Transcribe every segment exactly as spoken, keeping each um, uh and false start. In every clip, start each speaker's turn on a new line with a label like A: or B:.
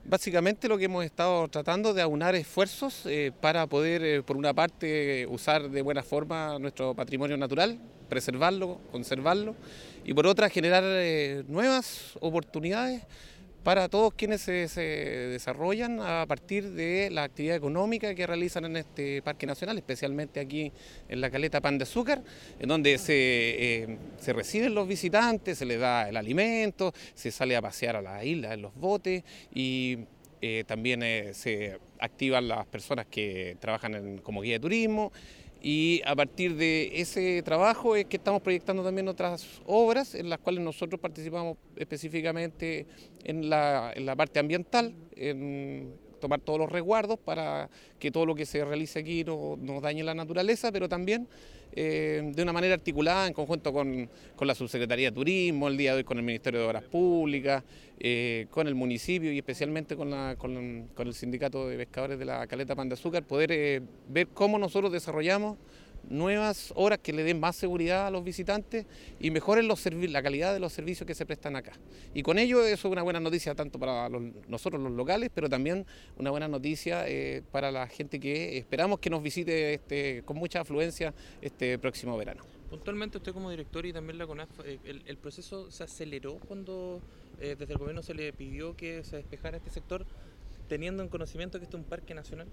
A: Básicamente lo que hemos estado tratando de aunar esfuerzos eh, para poder, eh, por una parte, usar de buena forma nuestro patrimonio natural, preservarlo, conservarlo, y por otra, generar eh, nuevas oportunidades para todos quienes se, se desarrollan a partir de la actividad económica que realizan en este parque nacional, especialmente aquí en la caleta Pan de Azúcar, en donde se, eh, se reciben los visitantes, se les da el alimento, se sale a pasear a la isla en los botes y eh, también eh, se activan las personas que trabajan en, como guía de turismo. Y a partir de ese trabajo es que estamos proyectando también otras obras en las cuales nosotros participamos específicamente en la, en la parte ambiental, en tomar todos los resguardos para que todo lo que se realice aquí no, no dañe la naturaleza, pero también eh, de una manera articulada en conjunto con, con la Subsecretaría de Turismo, el día de hoy con el Ministerio de Obras Públicas, eh, con el municipio y especialmente con, la, con, con el Sindicato de Pescadores de la Caleta Pan de Azúcar, poder eh, ver cómo nosotros desarrollamos nuevas obras que le den más seguridad a los visitantes y mejoren los la calidad de los servicios que se prestan acá. Y con ello eso es una buena noticia tanto para los, nosotros los locales, pero también una buena noticia eh, para la gente que esperamos que nos visite este, con mucha afluencia este próximo verano.
B: Puntualmente usted como director y también la CONAF, el, el proceso se aceleró cuando eh, desde el gobierno se le pidió que se despejara este sector, teniendo en conocimiento que este es un parque nacional.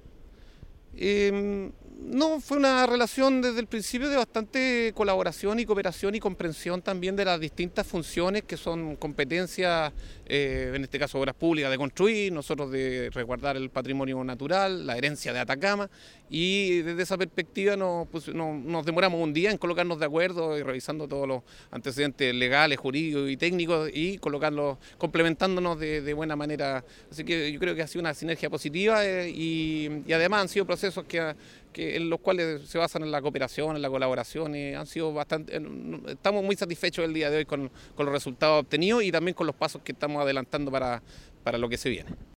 A: Eh, no, fue una relación desde el principio de bastante colaboración y cooperación y comprensión también de las distintas funciones que son competencias, eh, en este caso obras públicas de construir, nosotros de resguardar el patrimonio natural, la herencia de Atacama, y desde esa perspectiva nos, pues, nos, nos demoramos un día en colocarnos de acuerdo y revisando todos los antecedentes legales, jurídicos y técnicos y colocarlos, complementándonos de, de buena manera. Así que yo creo que ha sido una sinergia positiva eh, y, y además han sido procesos que, que en los cuales se basan en la cooperación, en la colaboración y han sido bastante, estamos muy satisfechos el día de hoy con, con los resultados obtenidos y también con los pasos que estamos adelantando para, para lo que se viene.